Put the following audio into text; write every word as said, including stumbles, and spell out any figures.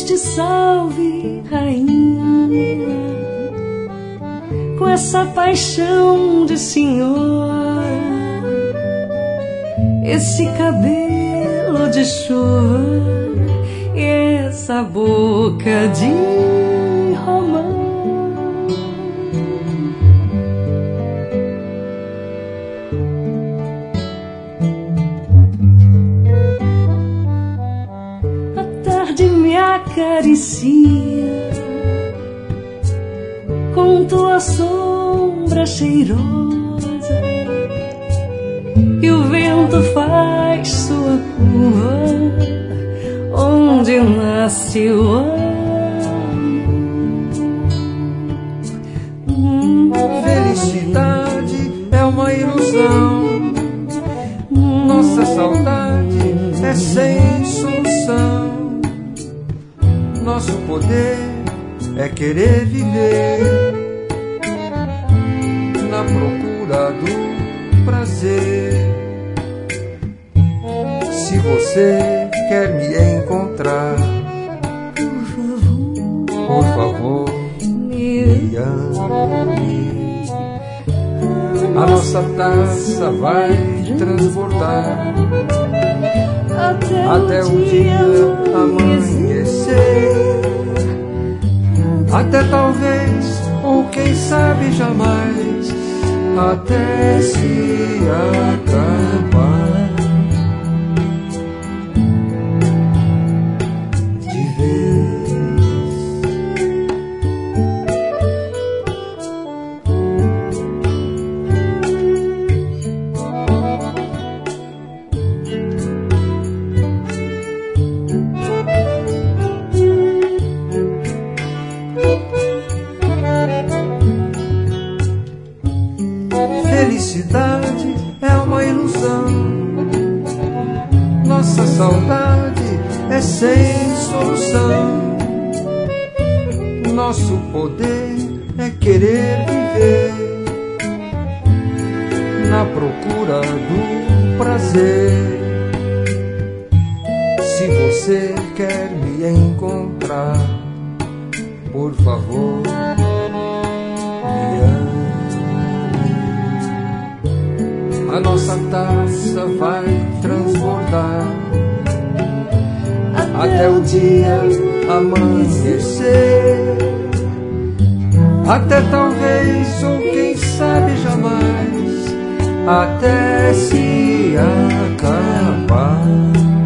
Deus te salve, rainha, com essa paixão de senhora, esse cabelo de chuva e essa boca de romã. A tarde me acaricia com tua sombra cheirosa, e o vento faz sua curva onde nasce o amor. Felicidade é uma ilusão, nossa saudade é sem solução. Nosso poder é querer viver na procura do prazer. Se você quer me encontrar, por favor, me ame. A nossa taça vai transbordar até, até o dia amanhecer, até talvez, ou quem sabe jamais, até se acabar de vez. Felicidade é uma ilusão, nossa saudade é sem solução. Nosso poder é querer viver na procura do prazer. Se você quer me encontrar, por favor, me ame. A nossa taça vai transbordar até o dia amanhecer, até talvez, ou quem sabe jamais, até se acabar.